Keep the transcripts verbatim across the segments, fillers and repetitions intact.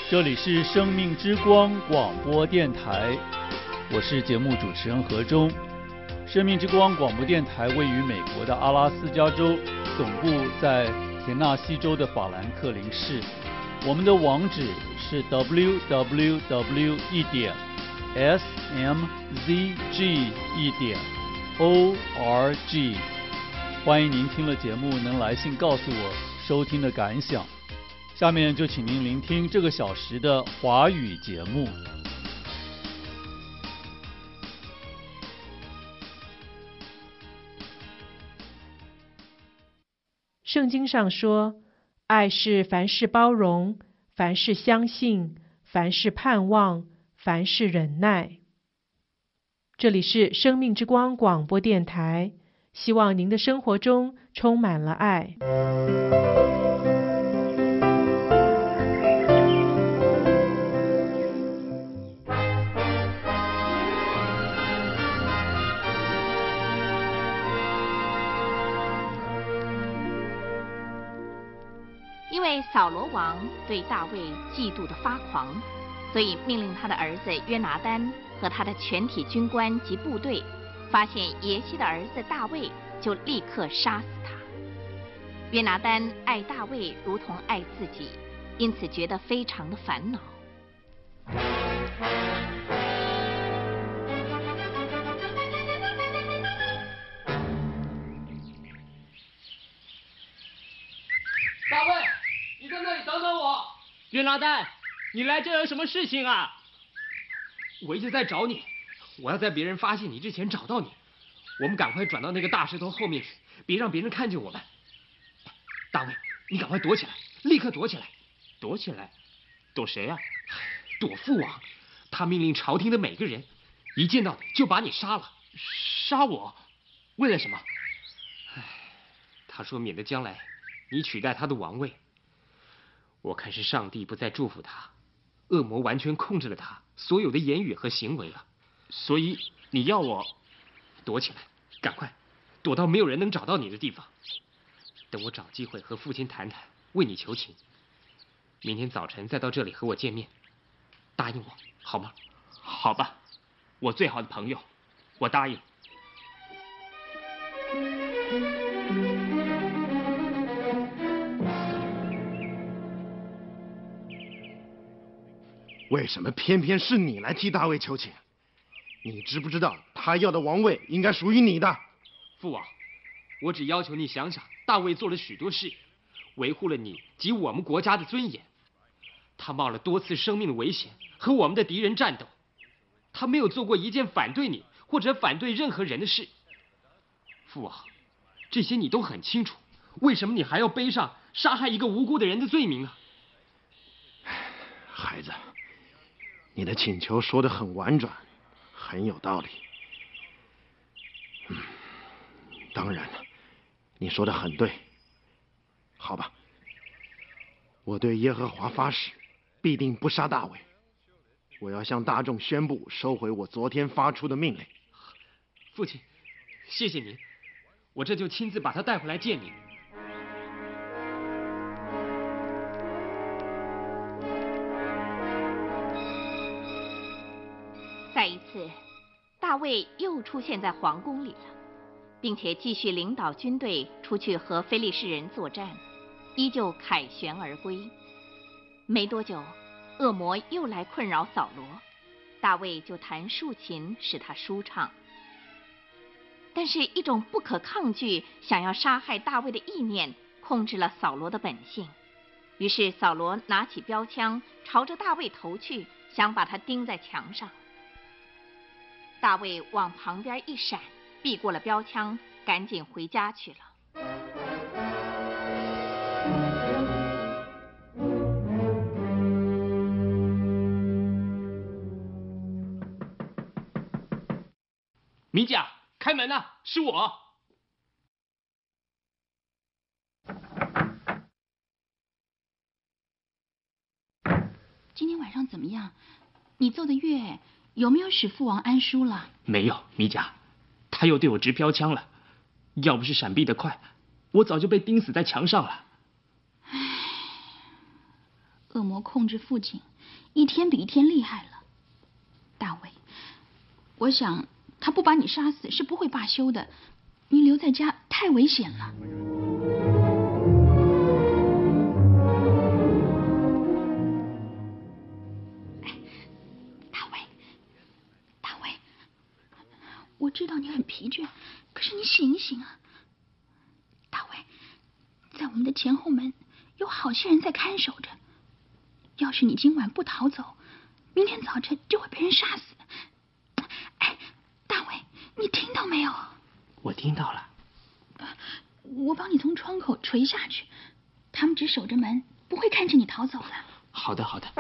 这里是生命之光广播电台，我是节目主持人何忠。生命之光广播电台位于美国的阿拉斯加州，总部在田纳西州的法兰克林市。我们的网址是 double u double u double u 一点 s m z g 一点 o r g。欢迎您听了节目能来信告诉我收听的感想。下面就请您聆听这个小时的华语节目。 圣经上说，爱是凡事包容，凡事相信，凡事盼望，凡事忍耐。这里是生命之光广播电台，希望您的生活中充满了爱。 因为扫罗王对大卫嫉妒的发狂，所以命令他的儿子约拿单和他的全体军官及部队，发现耶西的儿子大卫，就立刻杀死他。约拿单爱大卫如同爱自己，因此觉得非常的烦恼。 大卫，你在那里等等我。 约拿单，你来这有什么事情啊？ 我一直在找你，我要在别人发现你之前找到你。我们赶快转到那个大石头后面去，别让别人看见我们。大卫，你赶快躲起来，立刻躲起来。 躲起来？躲谁啊？ 躲父王，他命令朝廷的每个人，一见到你就把你杀了。 杀我？为了什么？ 唉，他说免得将来你取代他的王位。我看是上帝不再祝福他，恶魔完全控制了他所有的言语和行为了。 所以你要我躲起来，赶快躲到没有人能找到你的地方。等我找机会和父亲谈谈，为你求情。明天早晨再到这里和我见面，答应我好吗？ 好吧，我最好的朋友，我答应。 为什么偏偏是你来替大卫求情？你知不知道他要的王位应该属于你的？ 父王，我只要求你想想，大卫做了许多事，维护了你及我们国家的尊严。他冒了多次生命的危险和我们的敌人战斗，他没有做过一件反对你或者反对任何人的事。父王，这些你都很清楚，为什么你还要背上杀害一个无辜的人的罪名呢？ 孩子，你的请求说得很婉转，很有道理。嗯，当然了，你说得很对。好吧，我对耶和华发誓，必定不杀大卫。我要向大众宣布收回我昨天发出的命令。 父亲，谢谢您，我这就亲自把他带回来见你。 再一次，大卫又出现在皇宫里了，并且继续领导军队出去和非利士人作战，依旧凯旋而归。没多久，恶魔又来困扰扫罗，大卫就弹竖琴使他舒畅。但是，一种不可抗拒想要杀害大卫的意念控制了扫罗的本性。于是，扫罗拿起标枪，朝着大卫投去，想把他钉在墙上。大卫往旁边一闪，避过了标枪，赶紧回家去了。 米甲，开门啊，是我。 今天晚上怎么样？你奏的乐有没有使父王安舒了？ 没有，米甲，他又对我直标枪了。要不是闪避得快，我早就被钉死在墙上了。 唉，恶魔控制父亲， 一天比一天厉害了。大卫，我想他不把你杀死是不会罢休的，你留在家太危险了。大卫，大卫，我知道你很疲倦，可是你醒一醒啊！大卫，在我们的前后门有好些人在看守着，要是你今晚不逃走，明天早晨就会被人杀死。哎，大卫，你听到没有？ 我听到了。 我帮你从窗口垂下去，他们只守着门，不会看着你逃走的。 好的，好的。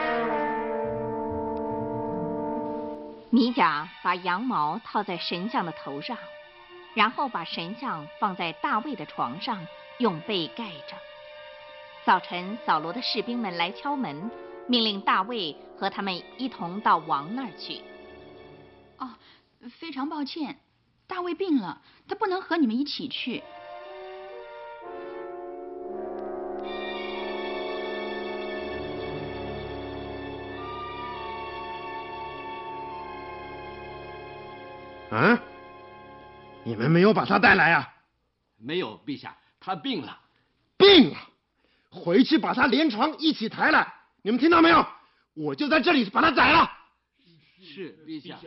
米甲把羊毛套在神像的头上，然后把神像放在大卫的床上，用被盖着。早晨，扫罗的士兵们来敲门，命令大卫和他们一同到王那儿去。 哦，非常抱歉，大卫病了，他不能和你们一起去。 啊？你们没有把他带来啊？ 没有，陛下，他病了。 病了？回去把他连床一起抬来。你们听到没有？我就在这里把他宰了。 是，陛下。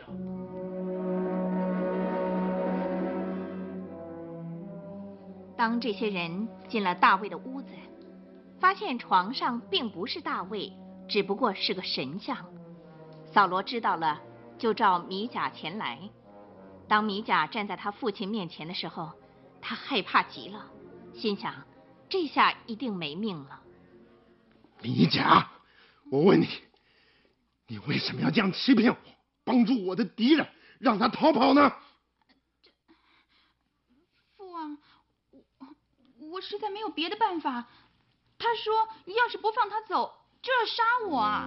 当这些人进了大卫的屋子，发现床上并不是大卫，只不过是个神像。扫罗知道了，就召米甲前来。当米甲站在他父亲面前的时候，他害怕极了，心想这下一定没命了。 米甲，我问你，你为什么要这样欺骗我，帮助我的敌人，让他逃跑呢？ 父王，我我实在没有别的办法。他说，要是不放他走，就要杀我啊！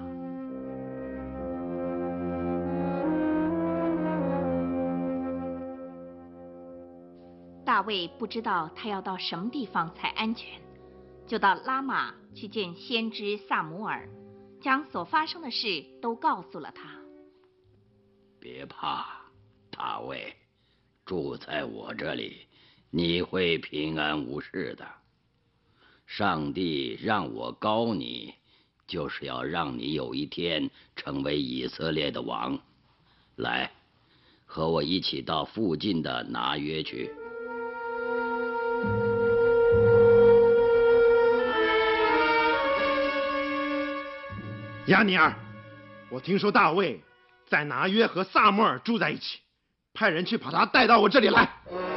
大卫不知道他要到什么地方才安全，就到拉玛去见先知撒母耳，将所发生的事都告诉了他。 别怕，大卫，住在我这里，你会平安无事的。上帝让我膏你，就是要让你有一天成为以色列的王。来，和我一起到附近的拿约去。 亚尼尔，我听说大卫在拿约和撒母耳住在一起，派人去把他带到我这里来。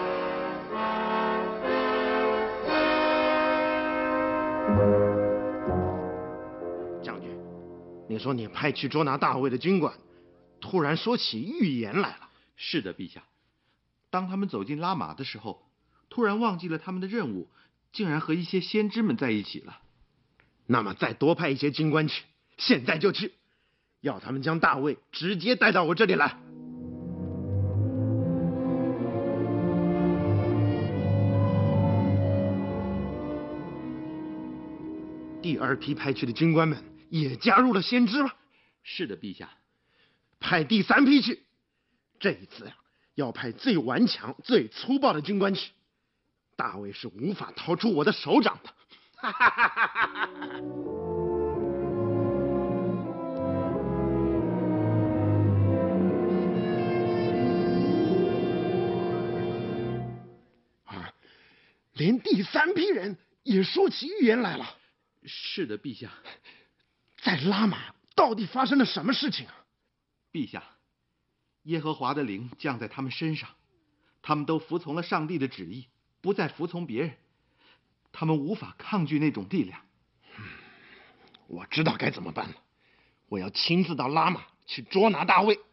将军，你说你派去捉拿大卫的军官，突然说起预言来了。 是的，陛下。当他们走进拉玛的时候，突然忘记了他们的任务，竟然和一些先知们在一起了。 那么再多派一些军官去，现在就去，要他们将大卫直接带到我这里来。第二批派去的军官们也加入了先知吗？ 是的，陛下。 派第三批去，这一次呀、啊，要派最顽强、最粗暴的军官去。大卫是无法逃出我的手掌的。哈哈哈哈哈哈！啊，连第三批人也说起预言来了。 是的，陛下。 在拉玛到底发生了什么事情啊？ 陛下，耶和华的灵降在他们身上，他们都服从了上帝的旨意，不再服从别人。他们无法抗拒那种力量。 我知道该怎么办了，我要亲自到拉玛去捉拿大卫。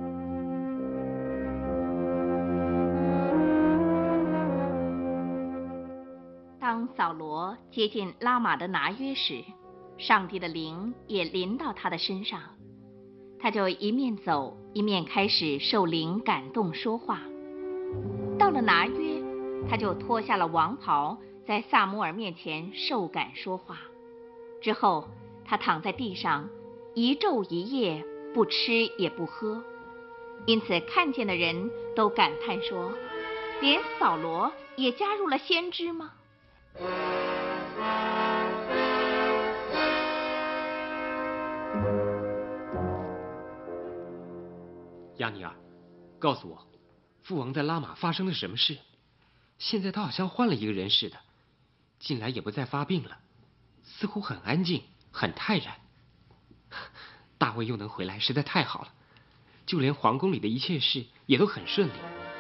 当扫罗接近拉玛的拿约时，上帝的灵也临到他的身上，他就一面走一面开始受灵感动说话。到了拿约，他就脱下了王袍，在撒母耳面前受感说话。之后他躺在地上， 一昼一夜不吃也不喝，因此看见的人都感叹说，连扫罗也加入了先知吗？ 亚尼尔，告诉我，父王在拉玛发生了什么事？现在他好像换了一个人似的，近来也不再发病了，似乎很安静，很泰然。大卫又能回来，实在太好了，就连皇宫里的一切事也都很顺利。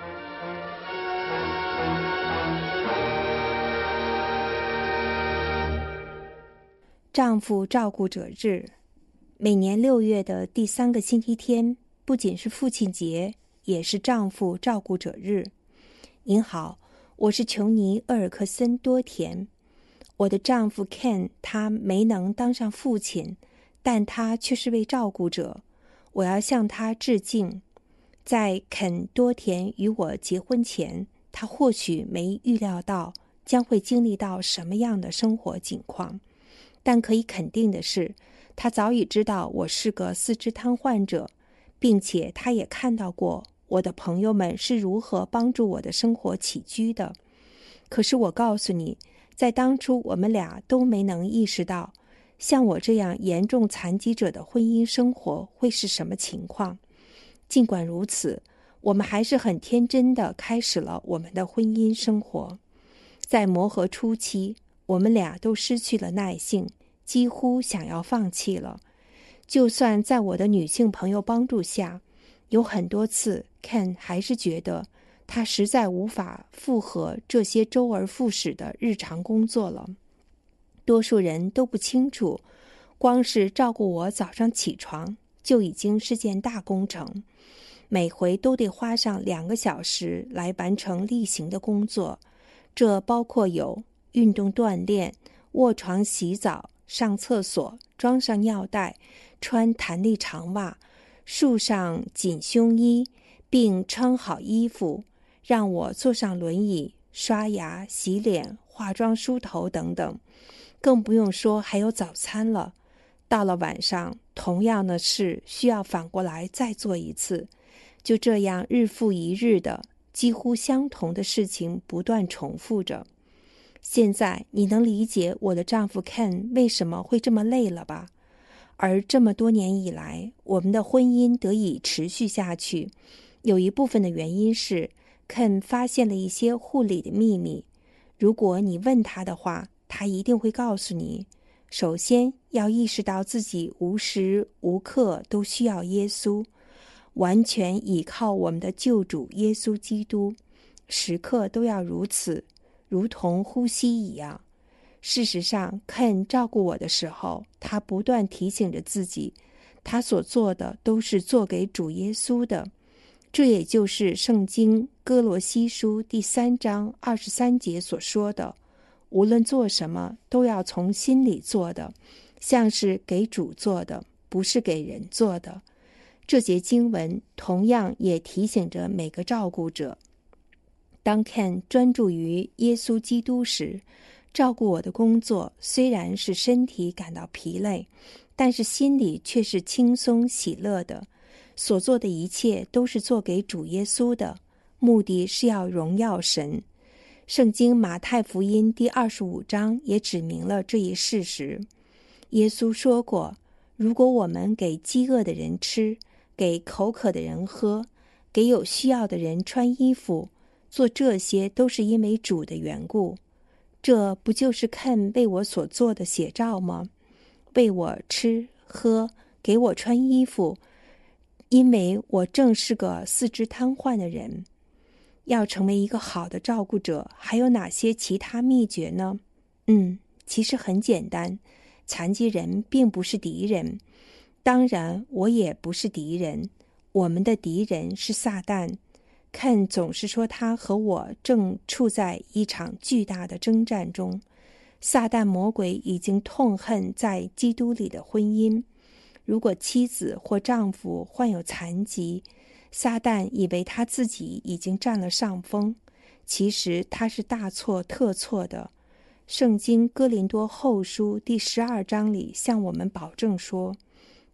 丈夫照顾者日，每年六月的第三个星期天，不仅是父亲节，也是丈夫照顾者日。您好，我是琼尼·厄尔克森多田。我的丈夫 Ken 他没能当上父亲，但他却是位照顾者，我要向他致敬。在肯多田与我结婚前，他或许没预料到将会经历到什么样的生活境况，但可以肯定的是，他早已知道我是个四肢瘫痪者，并且他也看到过我的朋友们是如何帮助我的生活起居的。可是我告诉你，在当初我们俩都没能意识到，像我这样严重残疾者的婚姻生活会是什么情况。尽管如此，我们还是很天真地开始了我们的婚姻生活。在磨合初期，我们俩都失去了耐性，几乎想要放弃了。就算在我的女性朋友帮助下，有很多次 Ken 还是觉得他实在无法负荷这些周而复始的日常工作了。多数人都不清楚，光是照顾我早上起床就已经是件大工程，每回都得花上两个小时来完成例行的工作，这包括有运动锻炼、卧床洗澡、上厕所、装上尿袋、穿弹力长袜、束上紧胸衣，并穿好衣服，让我坐上轮椅、刷牙、洗脸、化妆、梳头等等。更不用说还有早餐了。到了晚上，同样的事需要反过来再做一次。就这样日复一日的几乎相同的事情不断重复着。现在你能理解我的丈夫 Ken 为什么会这么累了吧？而这么多年以来，我们的婚姻得以持续下去，有一部分的原因是 Ken 发现了一些护理的秘密。如果你问他的话，他一定会告诉你，首先要意识到自己无时无刻都需要耶稣，完全倚靠我们的救主耶稣基督，时刻都要如此，如同呼吸一样。事实上 Ken 照顾我的时候，他不断提醒着自己，他所做的都是做给主耶稣的。这也就是圣经哥罗西书第三章二十三节所说的，无论做什么都要从心里做的，像是给主做的，不是给人做的。这节经文同样也提醒着每个照顾者，当 Ken 专注于耶稣基督时，照顾我的工作虽然是身体感到疲累，但是心里却是轻松喜乐的。所做的一切都是做给主耶稣的，目的是要荣耀神。圣经马太福音第二十五章也指明了这一事实。耶稣说过，如果我们给饥饿的人吃，给口渴的人喝，给有需要的人穿衣服，做这些都是因为主的缘故。这不就是 Ken 为我所做的写照吗？为我吃喝，给我穿衣服，因为我正是个四肢瘫痪的人。要成为一个好的照顾者，还有哪些其他秘诀呢？嗯，其实很简单，残疾人并不是敌人，当然我也不是敌人，我们的敌人是撒旦。Ken 总是说他和我正处在一场巨大的征战中，撒旦魔鬼已经痛恨在基督里的婚姻。如果妻子或丈夫患有残疾，撒旦以为他自己已经占了上风，其实他是大错特错的。圣经哥林多后书第十二章里向我们保证说，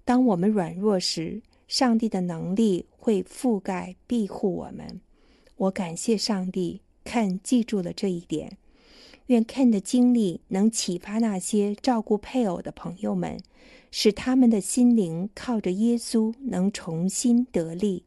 当我们软弱时，上帝的能力会覆盖庇护我们。我感谢上帝，Ken记住了这一点。愿 Ken 的经历能启发那些照顾配偶的朋友们，使他们的心灵靠着耶稣能重新得力。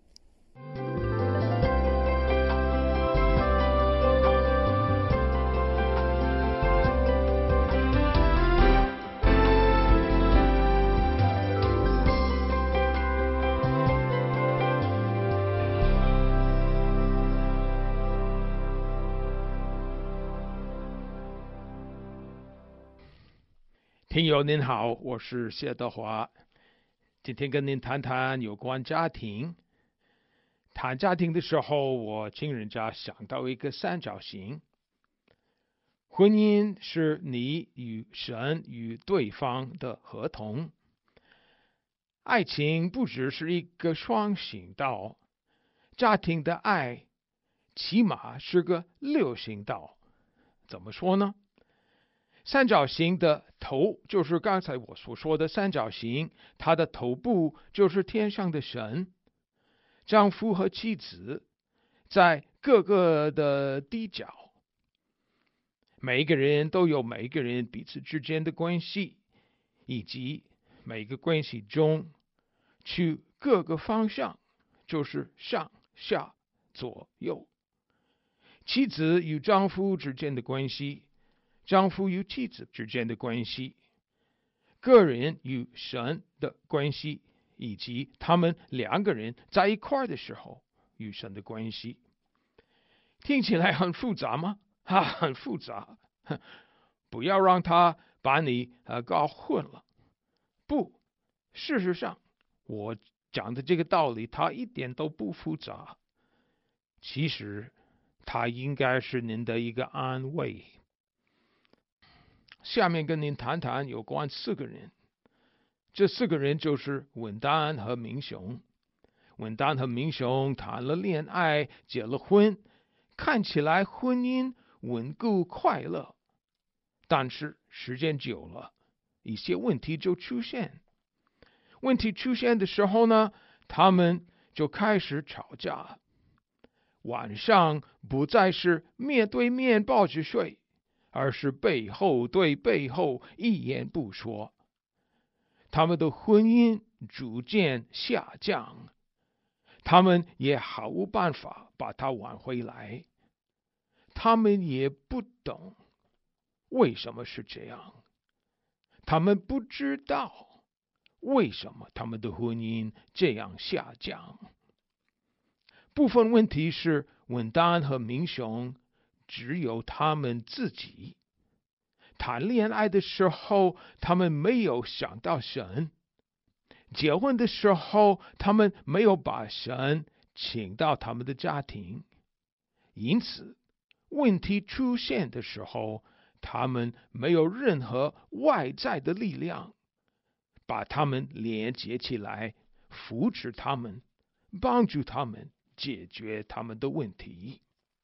听友您好，我是谢德华，今天跟您谈谈有关家庭。谈家庭的时候，我听人家想到一个三角形。婚姻是你与神与对方的合同，爱情不只是一个双行道，家庭的爱起码是个六行道。怎么说呢？三角形的头就是刚才我所说的三角形，它的头部就是天上的神。丈夫和妻子在各个的地角，每一个人都有每一个人彼此之间的关系，以及每个关系中去各个方向，就是上下左右。妻子与丈夫之间的关系，丈夫与妻子之间的关系，个人与神的关系，以及他们两个人在一块的时候与神的关系。听起来很复杂吗？啊，很复杂。不要让他把你呃搞混了。不，事实上，我讲的这个道理，它一点都不复杂。其实，它应该是您的一个安慰。下面跟您谈谈有关四个人，这四个人就是文丹和明雄。文丹和明雄谈了恋爱，结了婚，看起来婚姻稳固快乐，但是时间久了，一些问题就出现。问题出现的时候呢，他们就开始吵架。晚上不再是面对面抱着睡，而是背后对背后，一言不说。他们的婚姻逐渐下降，他们也毫无办法把它挽回来。他们也不懂为什么是这样，他们不知道为什么他们的婚姻这样下降。部分问题是文丹和明雄只有他们自己。谈恋爱的时候，他们没有想到神；结婚的时候，他们没有把神请到他们的家庭。因此，问题出现的时候，他们没有任何外在的力量把他们连接起来，扶持他们，帮助他们解决他们的问题。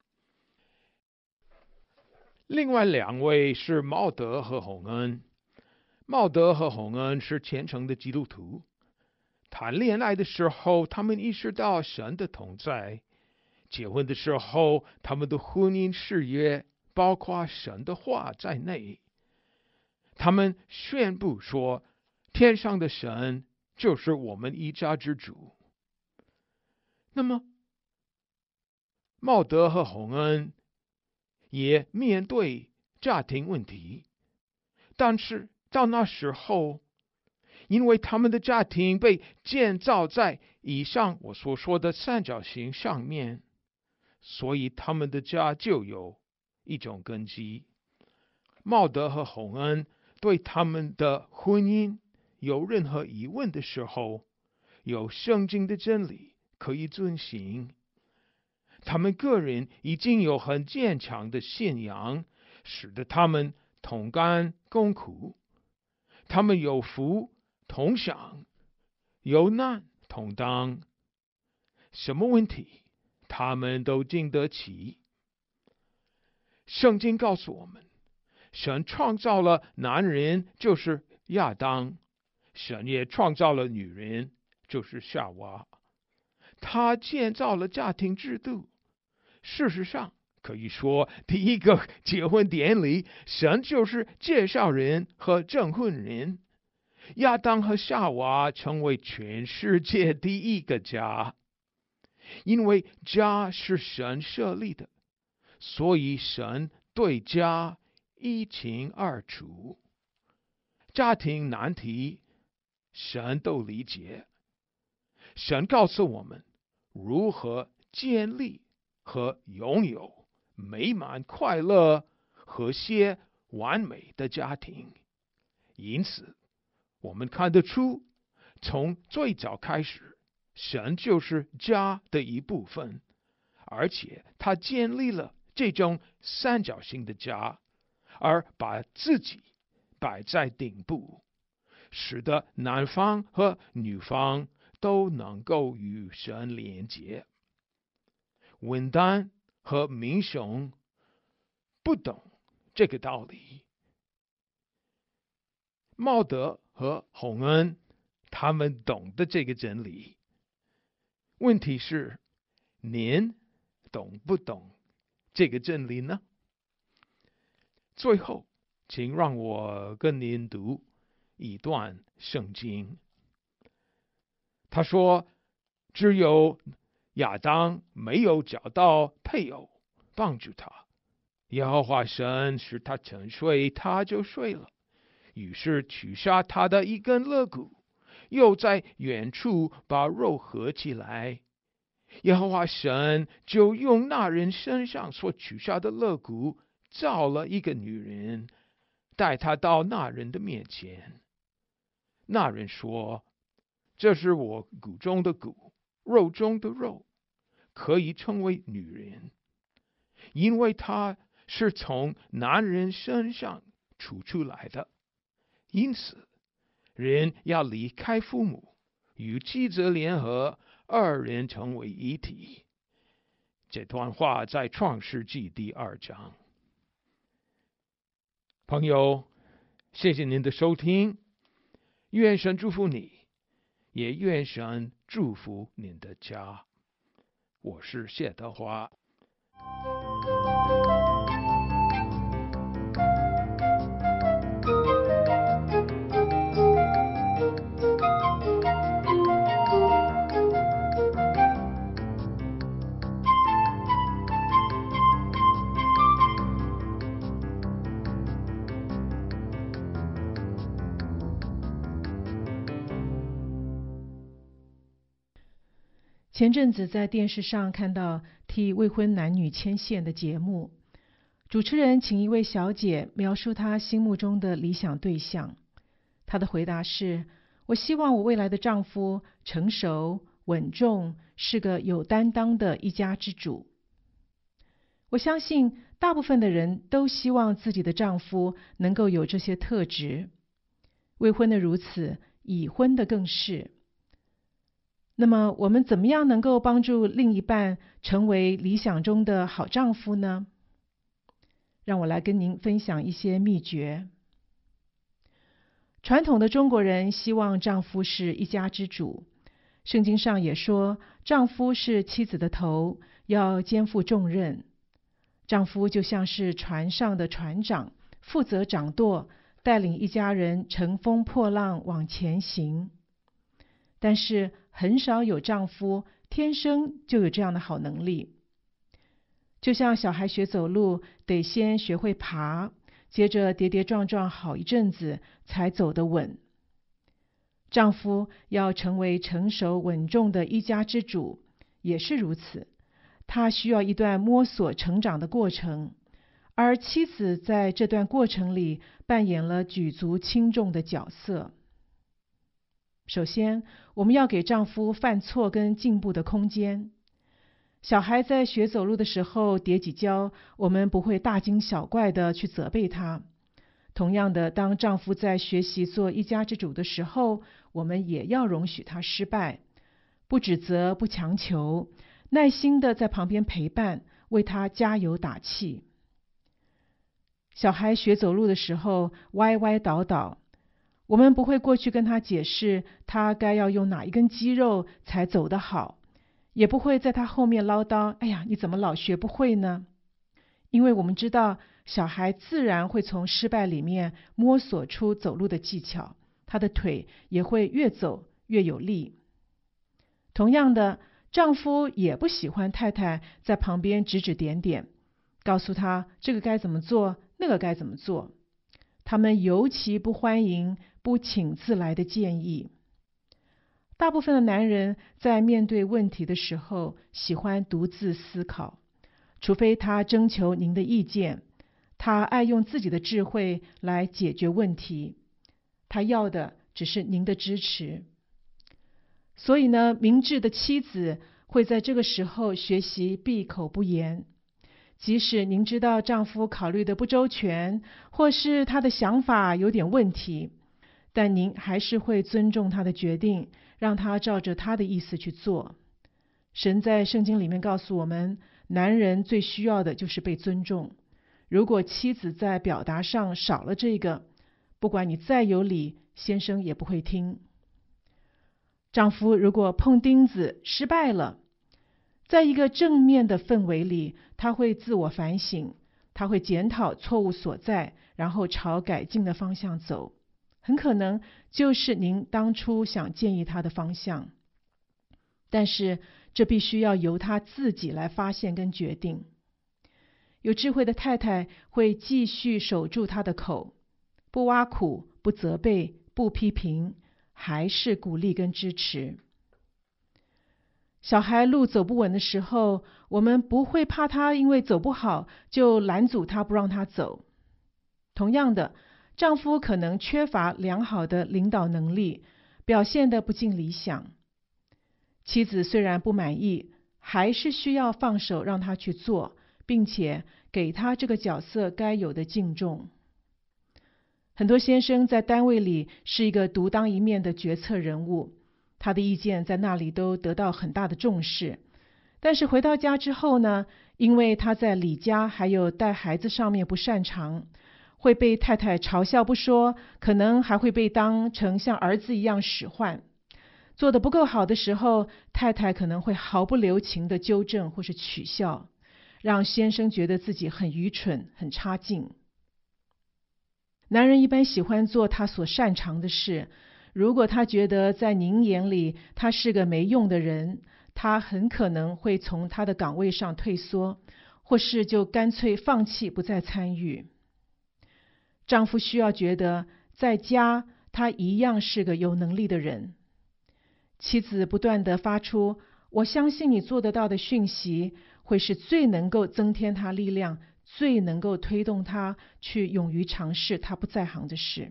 另外两位是茂德和洪恩。茂德和洪恩是虔诚的基督徒。谈恋爱的时候，他们意识到神的同在；结婚的时候，他们的婚姻誓约包括神的话在内。他们宣布说，天上的神就是我们一家之主。那么，茂德和洪恩也面对家庭问题，但是到那时候，因为他们的家庭被建造在以上我所说的三角形上面，所以他们的家就有一种根基。茂德和洪恩对他们的婚姻有任何疑问的时候，有圣经的真理可以遵行。他们个人已经有很坚强的信仰，使得他们同甘共苦。他们有福同享，有难同当。什么问题，他们都经得起。圣经告诉我们，神创造了男人，就是亚当， 神也创造了女人，就是夏娃。他建造了家庭制度。事实上，可以说第一个结婚典礼，神就是介绍人和证婚人。亚当和夏娃成为全世界第一个家。因为家是神设立的，所以神对家一清二楚。家庭难题，神都理解。神告诉我们如何建立和拥有美满、快乐、和谐、完美的家庭。因此，我们看得出，从最早开始，神就是家的一部分，而且他建立了这种三角形的家，而把自己摆在顶部，使得男方和女方都能够与神连结。文旦和民雄不懂这个道理，茂德和洪恩他们懂得这个真理。问题是，您懂不懂这个真理呢？最后，请让我跟您读一段圣经。他说，只有亚当没有找到配偶帮助他，耶和华神使他沉睡，他就睡了，于是取下他的一根肋骨，又在远处把肉合起来。耶和华神就用那人身上所取下的肋骨造了一个女人，带她到那人的面前。那人说，这是我骨中的骨，肉中的肉，可以称为女人，因为她是从男人身上出出来的。因此，人要离开父母，与妻子联合，二人成为一体。这段话在创世纪第二章。朋友，谢谢您的收听，愿神祝福你，也愿神祝福您的家。我是谢德华。 前阵子在电视上看到替未婚男女牵线的节目，主持人请一位小姐描述她心目中的理想对象。她的回答是：我希望我未来的丈夫成熟、稳重，是个有担当的一家之主。我相信大部分的人都希望自己的丈夫能够有这些特质，未婚的如此，已婚的更是。那么我们怎么样能够帮助另一半成为理想中的好丈夫呢？让我来跟您分享一些秘诀。传统的中国人希望丈夫是一家之主，圣经上也说，丈夫是妻子的头，要肩负重任。丈夫就像是船上的船长，负责掌舵，带领一家人乘风破浪往前行。但是很少有丈夫天生就有这样的好能力。就像小孩学走路，得先学会爬，接着跌跌撞撞好一阵子才走得稳。丈夫要成为成熟稳重的一家之主，也是如此，他需要一段摸索成长的过程，而妻子在这段过程里扮演了举足轻重的角色。首先，我们要给丈夫犯错跟进步的空间。小孩在学走路的时候跌几跤，我们不会大惊小怪的去责备他。同样的，当丈夫在学习做一家之主的时候，我们也要容许他失败，不指责，不强求，耐心的在旁边陪伴，为他加油打气。小孩学走路的时候歪歪倒倒， 我们不会过去跟他解释他该要用哪一根肌肉才走得好，也不会在他后面唠叨，哎呀，你怎么老学不会呢？因为我们知道小孩自然会从失败里面摸索出走路的技巧，他的腿也会越走越有力。同样的，丈夫也不喜欢太太在旁边指指点点，告诉他这个该怎么做，那个该怎么做。他们尤其不欢迎不请自来的建议。大部分的男人在面对问题的时候喜欢独自思考，除非他征求您的意见，他爱用自己的智慧来解决问题，他要的只是您的支持。所以呢，明智的妻子会在这个时候学习闭口不言。即使您知道丈夫考虑的不周全，或是他的想法有点问题，但您还是会尊重他的决定，让他照着他的意思去做。神在圣经里面告诉我们，男人最需要的就是被尊重。如果妻子在表达上少了这个，不管你再有理，先生也不会听。丈夫如果碰钉子失败了，在一个正面的氛围里，他会自我反省，他会检讨错误所在，然后朝改进的方向走，很可能就是您当初想建议他的方向。但是这必须要由他自己来发现跟决定。有智慧的太太会继续守住他的口，不挖苦，不责备，不批评，还是鼓励跟支持。小孩路走不稳的时候，我们不会怕他因为走不好就拦阻他不让他走。同样的，丈夫可能缺乏良好的领导能力，表现得不尽理想。妻子虽然不满意，还是需要放手让他去做，并且给他这个角色该有的敬重。很多先生在单位里是一个独当一面的决策人物，他的意见在那里都得到很大的重视。但是回到家之后呢，因为他在理家还有带孩子上面不擅长，会被太太嘲笑不说，可能还会被当成像儿子一样使唤。做得不够好的时候，太太可能会毫不留情的纠正或是取笑，让先生觉得自己很愚蠢，很差劲。男人一般喜欢做他所擅长的事，如果他觉得在您眼里他是个没用的人，他很可能会从他的岗位上退缩，或是就干脆放弃不再参与。丈夫需要觉得在家他一样是个有能力的人。妻子不断地发出我相信你做得到的讯息，会是最能够增添他力量，最能够推动他去勇于尝试他不在行的事。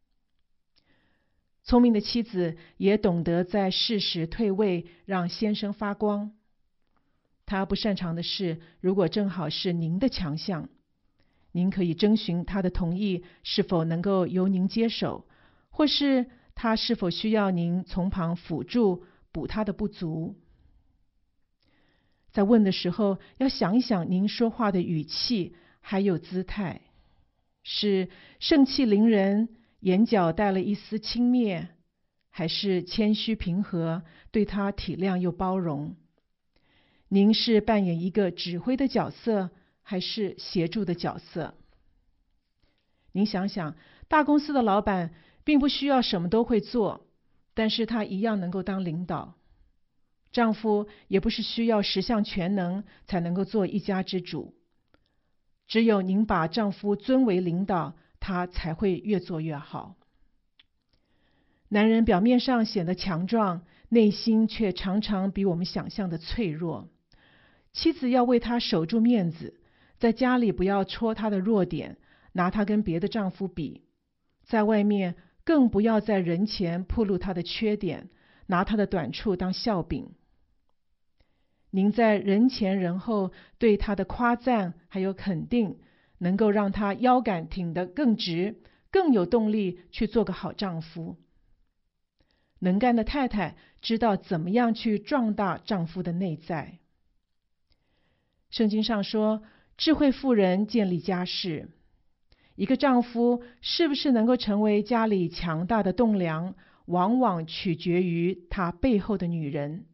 聪明的妻子也懂得在适时退位，让先生发光。他不擅长的事，如果正好是您的强项，您可以征询他的同意，是否能够由您接手，或是他是否需要您从旁辅助补他的不足。在问的时候，要想一想您说话的语气还有姿态，是盛气凌人，眼角带了一丝轻蔑，还是谦虚平和，对他体谅又包容？您是扮演一个指挥的角色，还是协助的角色？您想想，大公司的老板并不需要什么都会做，但是他一样能够当领导。丈夫也不是需要十项全能才能够做一家之主。只有您把丈夫尊为领导，他才会越做越好。男人表面上显得强壮，内心却常常比我们想象的脆弱。妻子要为他守住面子，在家里不要戳他的弱点，拿他跟别的丈夫比；在外面更不要在人前暴露他的缺点，拿他的短处当笑柄。您在人前人后对他的夸赞还有肯定，能够让他腰杆挺得更直，更有动力去做个好丈夫。能干的太太知道怎么样去壮大丈夫的内在。圣经上说，智慧妇人建立家室， 一个丈夫是不是能够成为家里强大的栋梁，往往取决于他背后的女人。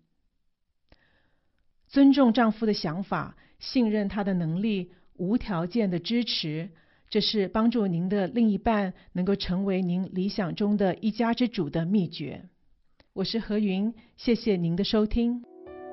尊重丈夫的想法，信任他的能力，无条件的支持，这是帮助您的另一半能够成为您理想中的一家之主的秘诀。我是何云，谢谢您的收听。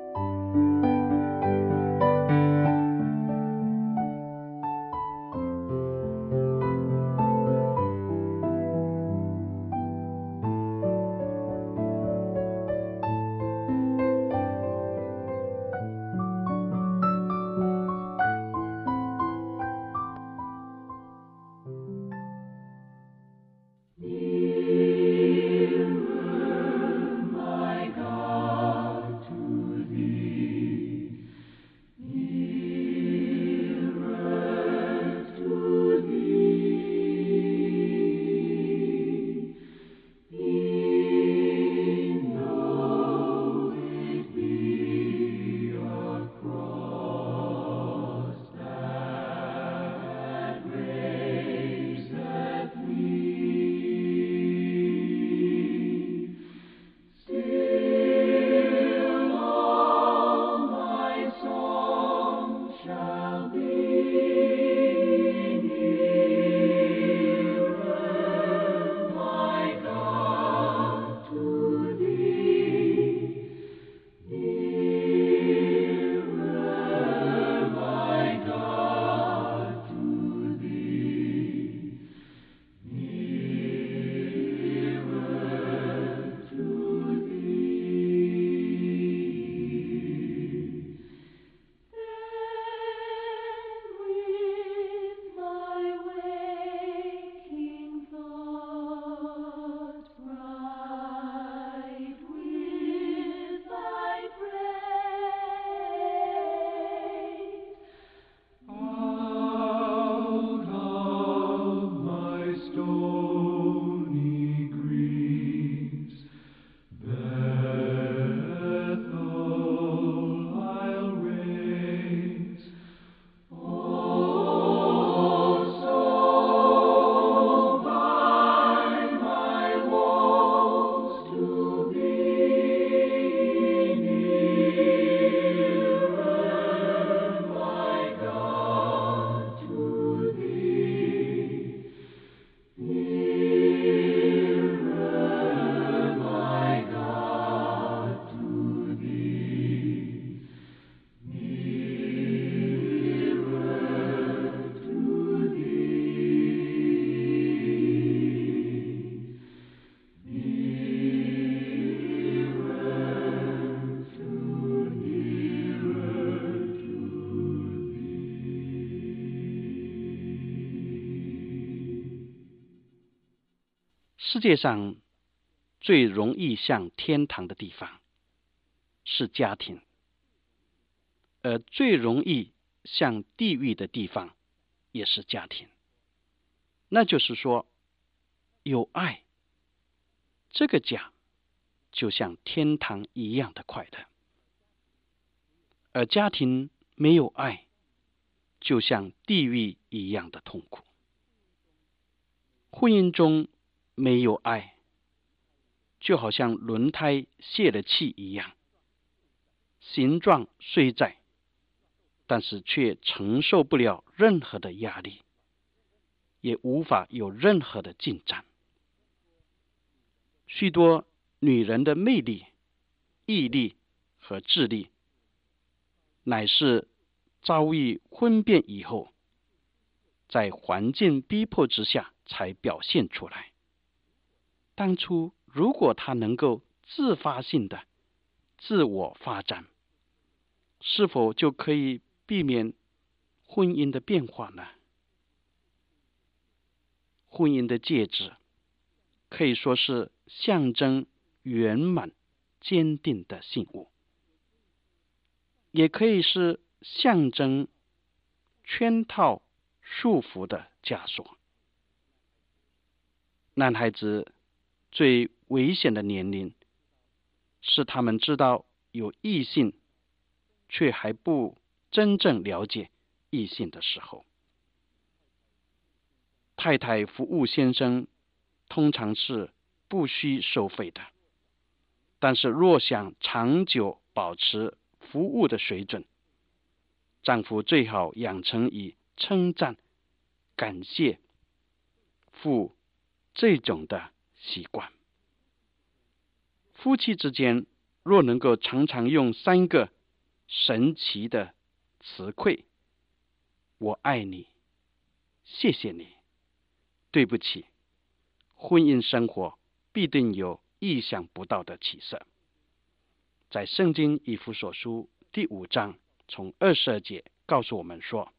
世界上最容易向天堂的地方是家庭，而最容易向地狱的地方也是家庭。那就是说，有爱，这个家就像天堂一样的快乐；而家庭没有爱，就像地狱一样的痛苦。婚姻中没有爱，就好像轮胎泄了气一样，形状虽在，但是却承受不了任何的压力，也无法有任何的进展。许多女人的魅力、毅力和智力，乃是遭遇婚变以后，在环境逼迫之下才表现出来。当初如果她能够自发性的自我发展，是否就可以避免婚姻的变化呢？婚姻的戒指可以说是象征圆满坚定的信物，也可以是象征圈套束缚的枷锁。男孩子最危险的年龄是他们知道有异性，却还不真正了解异性的时候。 太太服务先生通常是不需收费的，但是若想长久保持服务的水准，丈夫最好养成以称赞、感谢、付这种的习惯。夫妻之间若能够常常用三个神奇的词汇，我爱你，谢谢你，对不起，婚姻生活必定有意想不到的起色。在圣经以弗所书第五章从二十二节告诉我们说，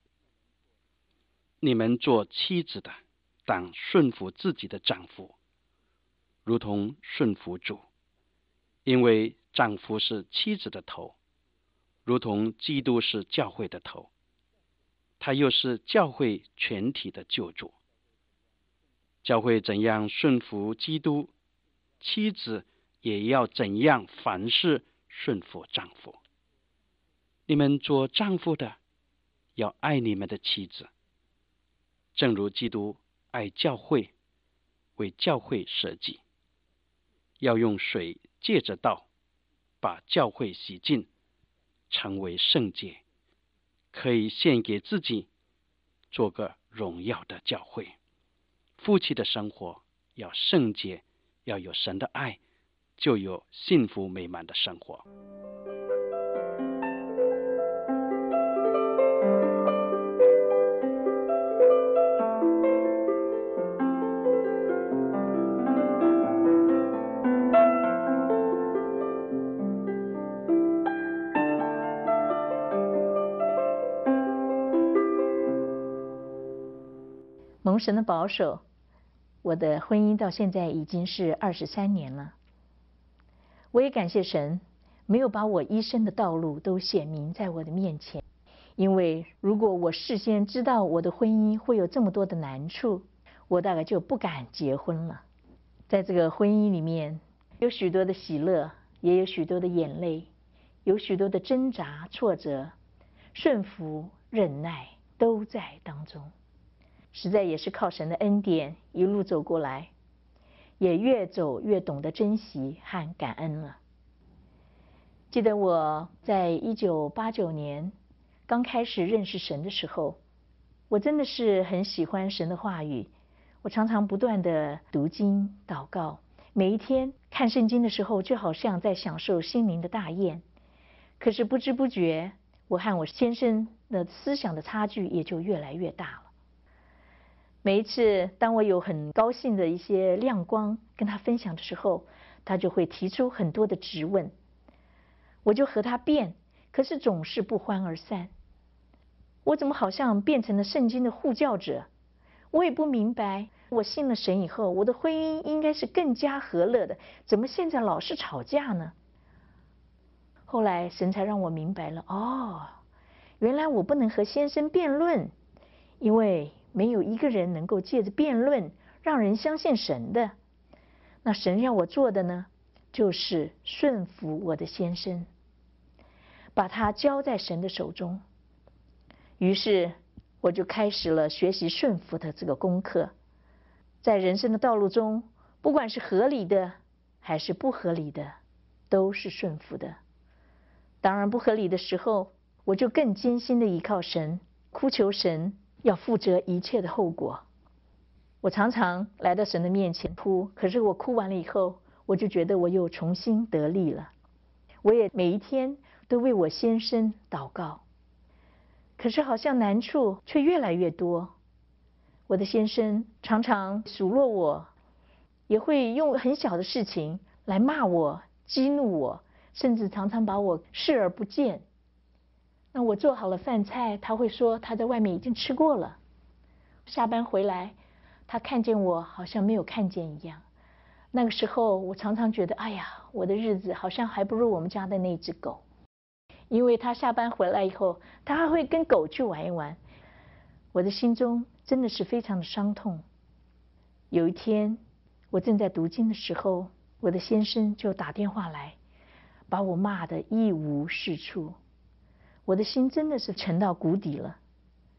你们做妻子的当顺服自己的丈夫，如同顺服主，因为丈夫是妻子的头，如同基督是教会的头，他又是教会全体的救主。教会怎样顺服基督，妻子也要怎样凡事顺服丈夫。你们做丈夫的要爱你们的妻子，正如基督爱教会，为教会舍己，要用水借着道把教会洗净，成为圣洁，可以献给自己，做个荣耀的教会。夫妻的生活要圣洁，要有神的爱，就有幸福美满的生活。 蒙神的保守，我的婚姻到现在已经是二十三年了。我也感谢神，没有把我一生的道路都显明在我的面前。因为如果我事先知道我的婚姻会有这么多的难处，我大概就不敢结婚了。在这个婚姻里面，有许多的喜乐，也有许多的眼泪，有许多的挣扎、挫折、顺服、忍耐，都在当中。实在也是靠神的恩典一路走过来，也越走越懂得珍惜和感恩了。记得我在一九八九年刚开始认识神的时候，我真的是很喜欢神的话语，我常常不断的读经祷告，每一天看圣经的时候就好像在享受心灵的大宴。可是不知不觉，我和我先生的思想的差距也就越来越大了。每一次当我有很高兴的一些亮光跟他分享的时候，他就会提出很多的质问，我就和他辩，可是总是不欢而散。我怎么好像变成了圣经的护教者？我也不明白，我信了神以后，我的婚姻应该是更加和乐的，怎么现在老是吵架呢？后来神才让我明白了，哦，原来我不能和先生辩论，因为没有一个人能够借着辩论让人相信神的。那神要我做的呢，就是顺服我的先生，把他交在神的手中。于是我就开始了学习顺服的这个功课。在人生的道路中，不管是合理的还是不合理的，都是顺服的。当然不合理的时候，我就更艰辛的依靠神，哭求神要负责一切的后果。我常常来到神的面前哭，可是我哭完了以后，我就觉得我又重新得力了。我也每一天都为我先生祷告，可是好像难处却越来越多。我的先生常常数落我，也会用很小的事情来骂我、激怒我，甚至常常把我视而不见。那我做好了饭菜，他会说他在外面已经吃过了。下班回来，他看见我好像没有看见一样。那个时候我常常觉得，哎呀，我的日子好像还不如我们家的那只狗。因为他下班回来以后，他还会跟狗去玩一玩。我的心中真的是非常的伤痛。有一天我正在读经的时候，我的先生就打电话来，把我骂得一无是处。我的心真的是沉到谷底了。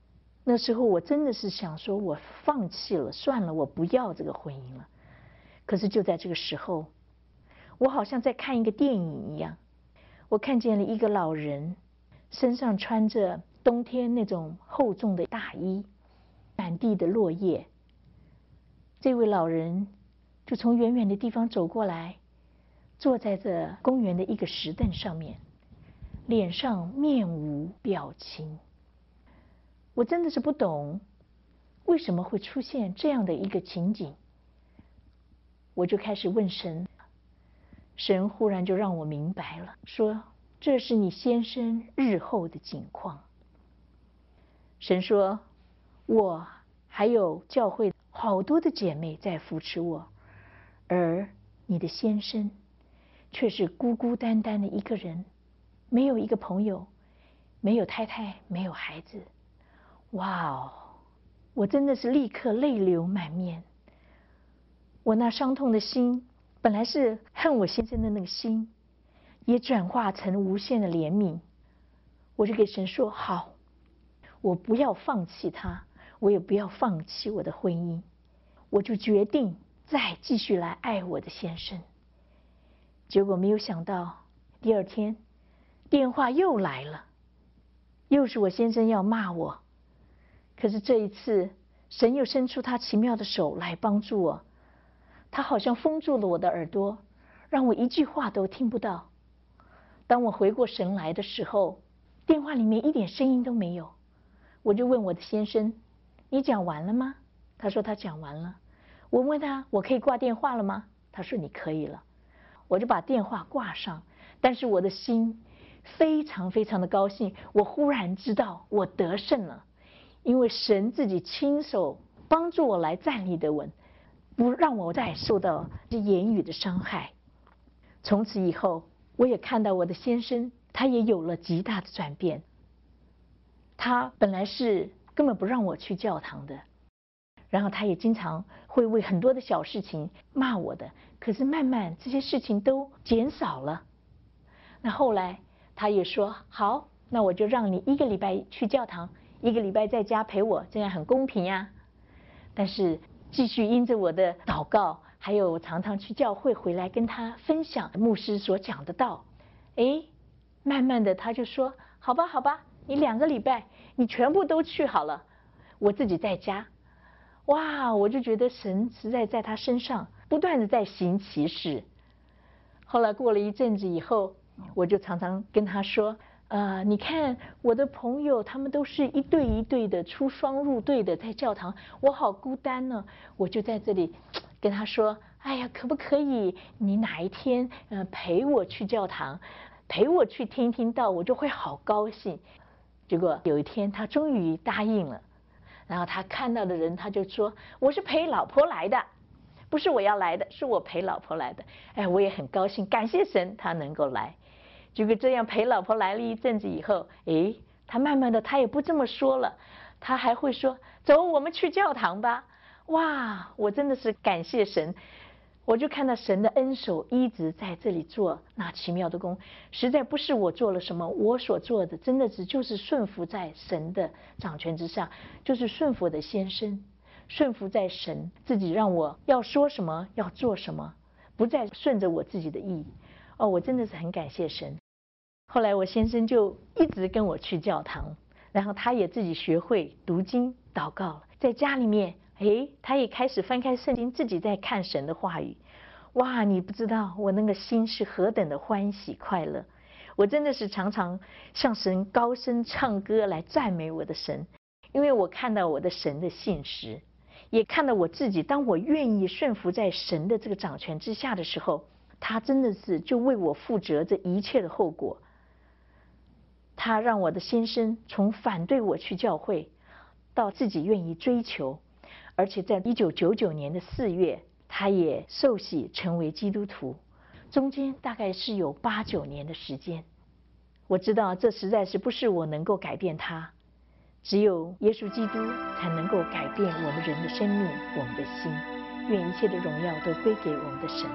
那时候我真的是想说，我放弃了，算了，我不要这个婚姻了。可是就在这个时候，我好像在看一个电影一样，我看见了一个老人，身上穿着冬天那种厚重的大衣，满地的落叶。这位老人就从远远的地方走过来，坐在这公园的一个石凳上面，脸上面无表情。我真的是不懂，为什么会出现这样的一个情景。我就开始问神，神忽然就让我明白了，说这是你先生日后的景况。神说，我还有教会好多的姐妹在扶持我，而你的先生却是孤孤单单的一个人，没有一个朋友，没有太太，没有孩子。哇哦！我真的是立刻泪流满面。我那伤痛的心，本来是恨我先生的那个心，也转化成无限的怜悯。我就给神说：好，我不要放弃他，我也不要放弃我的婚姻，我就决定再继续来爱我的先生。结果没有想到，第二天电话又来了，又是我先生要骂我。可是这一次，神又伸出他奇妙的手来帮助我，他好像封住了我的耳朵，让我一句话都听不到。当我回过神来的时候，电话里面一点声音都没有。我就问我的先生：你讲完了吗？他说他讲完了。我问他：我可以挂电话了吗？他说你可以了。我就把电话挂上，但是我的心非常非常的高兴，我忽然知道我得胜了。因为神自己亲手帮助我来站立得稳，不让我再受到这言语的伤害。从此以后，我也看到我的先生，他也有了极大的转变。他本来是根本不让我去教堂的，然后他也经常会为很多的小事情骂我的，可是慢慢这些事情都减少了。那后来他也说：好，那我就让你一个礼拜去教堂，一个礼拜在家陪我，这样很公平呀。但是继续因着我的祷告，还有我常常去教会回来跟他分享牧师所讲的道，哎，慢慢的他就说：好吧好吧，你两个礼拜你全部都去好了，我自己在家。哇，我就觉得神实在在他身上不断的在行奇事。后来过了一阵子以后，我就常常跟他说：呃，你看我的朋友，他们都是一对一对的出双入对的在教堂，我好孤单呢。我就在这里跟他说：哎呀，可不可以你哪一天呃陪我去教堂，陪我去听听道，我就会好高兴。结果有一天他终于答应了，然后他看到的人他就说：我是陪老婆来的，不是我要来的，是我陪老婆来的。哎，我也很高兴，感谢神他能够来。结果这样陪老婆来了一阵子以后，哎，他慢慢的他也不这么说了，他还会说：走，我们去教堂吧。哇，我真的是感谢神，我就看到神的恩手一直在这里做那奇妙的工，实在不是我做了什么，我所做的真的是就是顺服在神的掌权之下，就是顺服的先生，顺服在神自己让我要说什么要做什么，不再顺着我自己的意。哦，我真的是很感谢神。后来我先生就一直跟我去教堂，然后他也自己学会读经祷告了，在家里面，哎，他也开始翻开圣经，自己在看神的话语。哇，你不知道我那个心是何等的欢喜快乐，我真的是常常向神高声唱歌来赞美我的神，因为我看到我的神的信实，也看到我自己，当我愿意顺服在神的这个掌权之下的时候，他真的是就为我负责这一切的后果。他让我的先生从反对我去教会，到自己愿意追求，而且在一九九九年的四月，他也受洗成为基督徒，中间大概是有八九年的时间。我知道这实在是不是我能够改变他，只有耶稣基督才能够改变我们人的生命，我们的心。愿一切的荣耀都归给我们的神。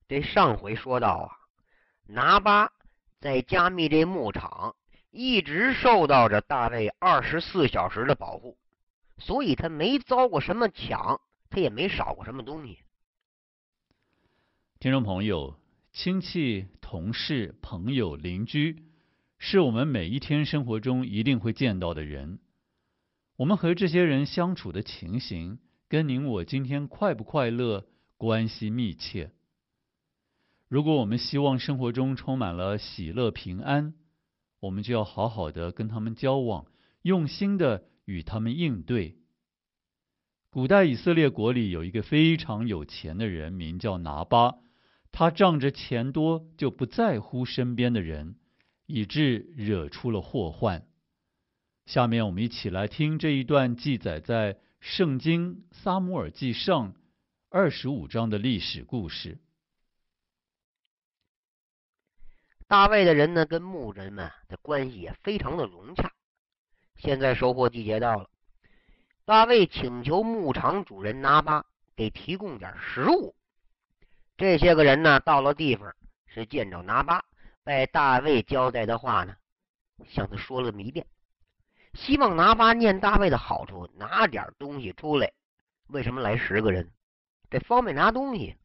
这上回说到啊，拿巴在加密这牧场一直受到着大卫二十四小时的保护，所以他没遭过什么抢，他也没少过什么东西。 听众朋友，亲戚、同事、朋友、邻居，是我们每一天生活中一定会见到的人。我们和这些人相处的情形，跟您我今天快不快乐关系密切。如果我们希望生活中充满了喜乐平安，我们就要好好的跟他们交往，用心的与他们应对。古代以色列国里有一个非常有钱的人，名叫拿巴，他仗着钱多就不在乎身边的人，以致惹出了祸患。下面我们一起来听这一段记载在圣经撒母耳记上二十五章的历史故事。 大卫的人呢，跟牧人们的关系也非常的融洽。现在收获季节到了，大卫请求牧场主人拿巴给提供点食物。这些个人呢，到了地方是见着拿巴，把大卫交代的话呢，向他说了这么一遍，希望拿巴念大卫的好处，拿点东西出来。为什么来十个人？这方便拿东西。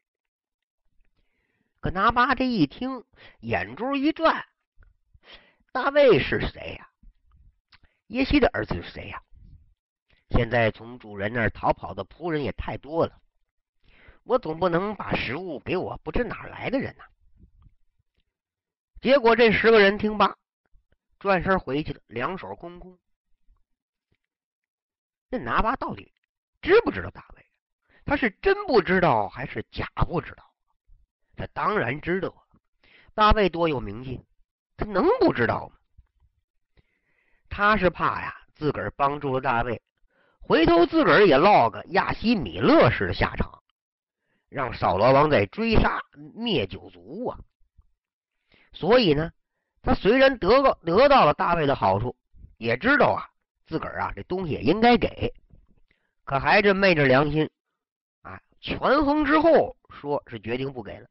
可拿巴这一听，眼珠一转，大卫是谁呀、啊？耶西的儿子是谁呀、啊？现在从主人那儿逃跑的仆人也太多了，我总不能把食物给我不知哪来的人呐、啊。结果这十个人听罢，转身回去了，两手空空。那拿巴到底知不知道大卫？他是真不知道还是假不知道？他当然知道啊，大卫多有名气，他能不知道吗？他是怕呀，自个儿帮助了大卫，回头自个儿也落个亚西米勒式的下场，让扫罗王再追杀灭九族啊。所以呢，他虽然得到得到了大卫的好处，也知道啊，自个儿啊这东西也应该给，可还是昧着良心啊，权衡之后说是决定不给了。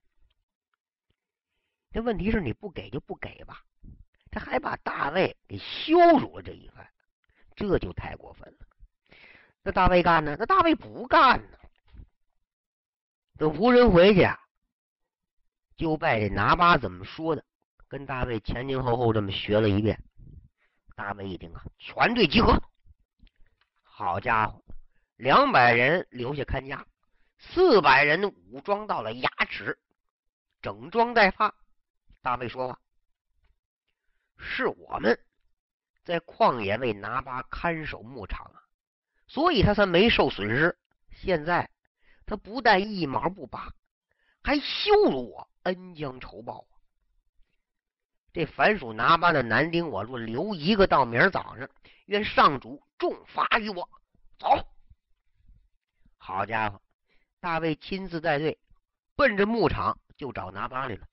这问题是你不给就不给吧，他还把大卫给羞辱了这一番，这就太过分了。那大卫干呢？那大卫不干呢。等仆人回去啊，就把这拿巴怎么说的，跟大卫前前后后这么学了一遍。大卫一听啊，全队集合。好家伙，两百人留下看家，四百人武装到了牙齿，整装待发。大卫说话：“是我们在旷野为拿巴看守牧场啊，所以他才没受损失。现在他不但一毛不拔，还羞辱我，恩将仇报啊！这凡属拿巴的男丁，我若留一个到明儿早上，愿上主重罚于我。走！”好家伙，大卫亲自带队，奔着牧场就找拿巴来了。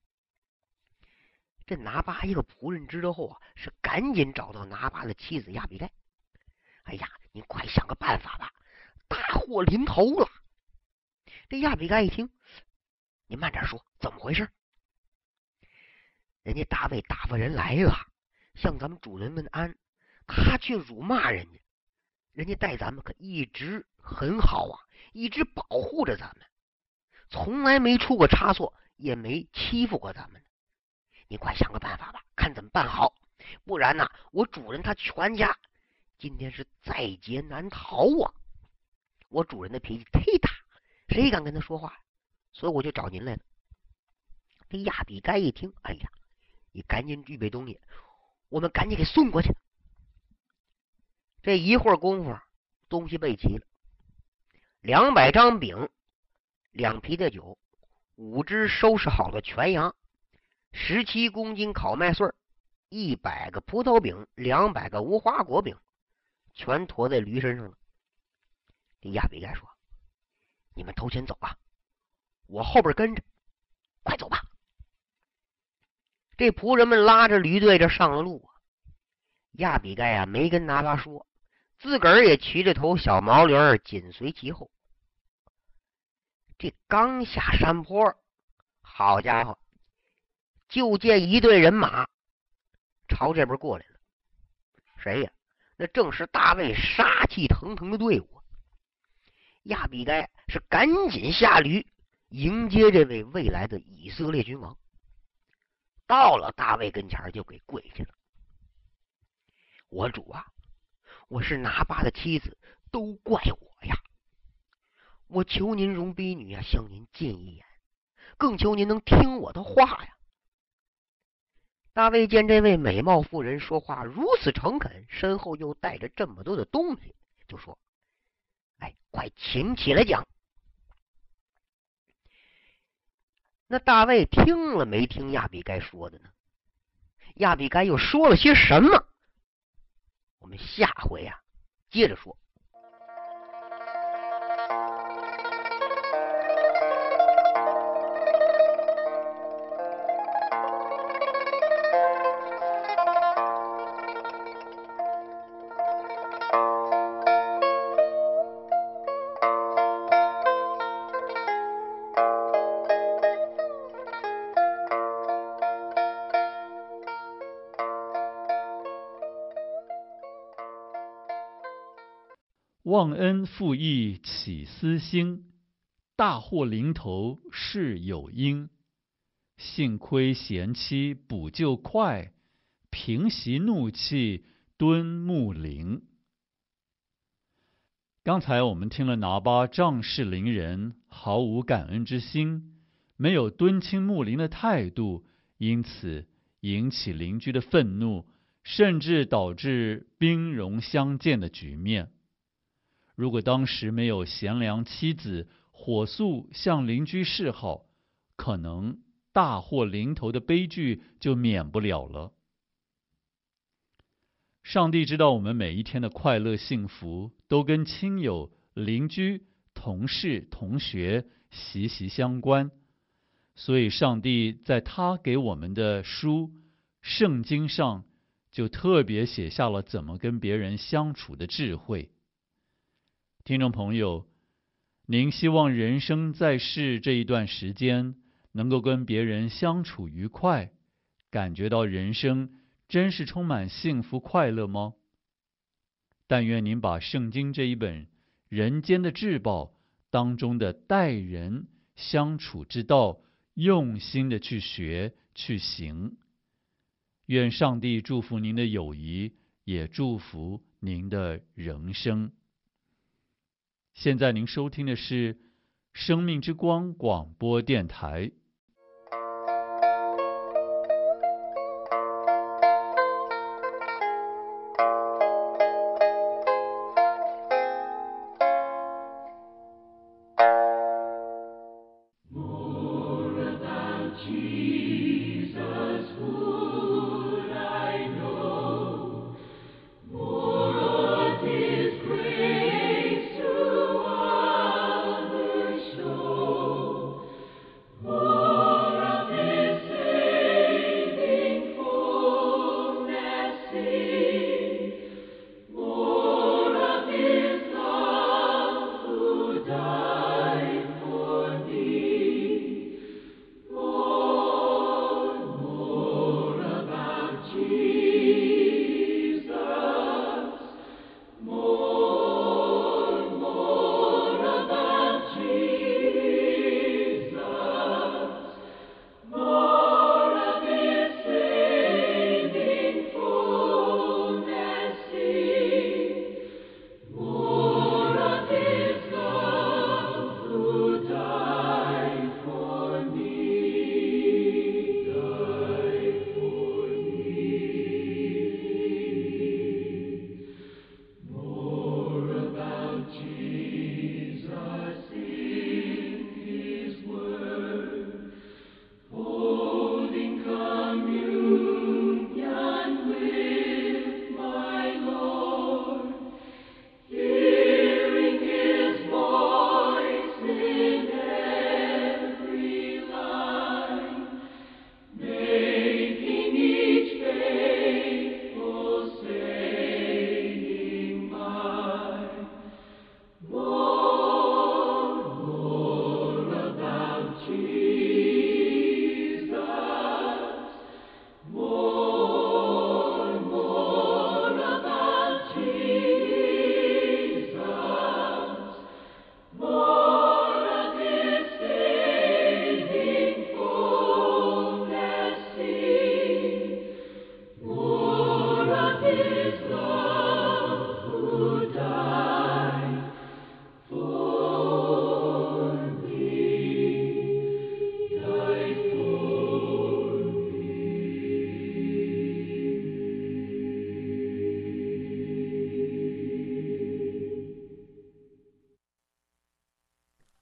这拿巴一个仆人知道后啊，是赶紧找到拿巴的妻子亚比该。哎呀，你快想个办法吧，大祸临头了！这亚比该一听，你慢点说，怎么回事？人家大卫打发人来了，向咱们主人问安，他却辱骂人家，人家待咱们可一直很好啊，一直保护着咱们，从来没出过差错，也没欺负过咱们。你快想个办法吧，看怎么办好，不然呢、啊，我主人他全家今天是在劫难逃啊！我主人的脾气忒大，谁敢跟他说话？所以我就找您来了。这亚比该一听，哎呀，你赶紧预备东西，我们赶紧给送过去。这一会儿功夫，东西备齐了，两百张饼，两皮的酒，五只收拾好的全羊。十七公斤烤麦穗，一百个葡萄饼，两百个无花果饼，全驮在驴身上了。这亚比该说：“你们头前走吧，我后边跟着，快走吧。”这仆人们拉着驴队这上了路啊。亚比该啊没跟拿巴说，自个儿也骑着头小毛驴紧随其后。这刚下山坡， 好家伙，就见一队人马朝这边过来了。谁呀？那正是大卫杀气腾腾的队伍。亚比该是赶紧下驴迎接这位未来的以色列君王。到了大卫跟前就给跪下了。我主啊，我是拿巴的妻子，都怪我呀！我求您容婢女啊向您见一眼，更求您能听我的话呀。大卫见这位美貌妇人说话如此诚恳，身后又带着这么多的东西，就说：哎，快请起来讲。那大卫听了没听亚比该说的呢？亚比该又说了些什么？我们下回啊接着说。 忘恩负义起私心，大祸临头事有因。幸亏贤妻补救快，平息怒气敦睦灵。刚才我们听了拿巴仗势凌人，毫无感恩之心，没有敦亲睦邻的态度，因此引起邻居的愤怒，甚至导致兵戎相见的局面。如果当时没有贤良妻子火速向邻居示好，可能大祸临头的悲剧就免不了了。上帝知道我们每一天的快乐幸福都跟亲友、邻居、同事、同学息息相关，所以上帝在他给我们的书圣经上就特别写下了怎么跟别人相处的智慧。听众朋友，您希望人生在世这一段时间能够跟别人相处愉快，感觉到人生真是充满幸福快乐吗？但愿您把圣经这一本人间的至宝当中的待人相处之道用心的去学去行。愿上帝祝福您的友谊，也祝福您的人生。现在您收听的是生命之光广播电台。 Oh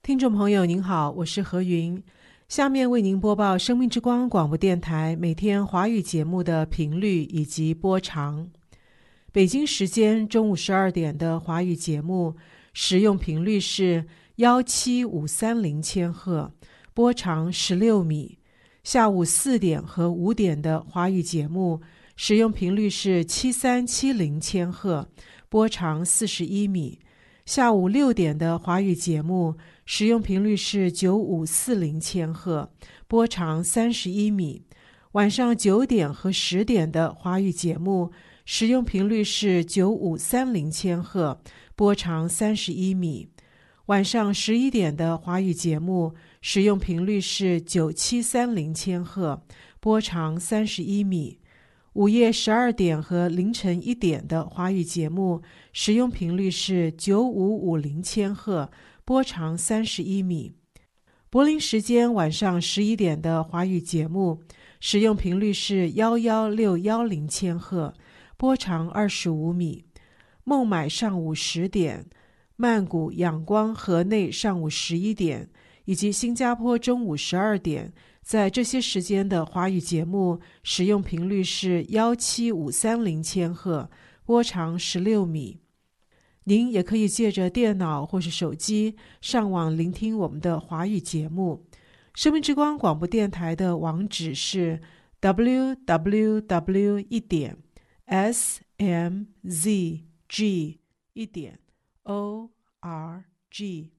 听众朋友您好，我是何云，下面为您播报生命之光广播电台每天华语节目的频率以及播长。北京时间中午十二点的华语节目使用频率是一七五三零千赫，波长十六米。下午四点和五点的华语节目使用频率是七三七零千赫，波长四十一米。下午六点的华语节目使用频率是九五四零千赫，波长三十一米。晚上九点和十点的华语节目使用频率是九五三零千赫，波长三十一米。晚上十一点的华语节目使用频率是九七三零千赫，波长三十一米。午夜十二点和凌晨一点的华语节目使用频率是九五五零千赫，波长三十一米。柏林时间晚上十一点的华语节目使用频率是一一六一零千赫，波长二十五米。孟买上午十点，曼谷、仰光、河内上午十一点，以及新加坡中午十二点，在这些时间的华语节目使用频率是一七五三零千赫，波长十六米。您也可以借着电脑或是手机上网聆听我们的华语节目。生命之光广播电台的网址是 double-u double-u double-u 一点 s m z g 一点 o r g。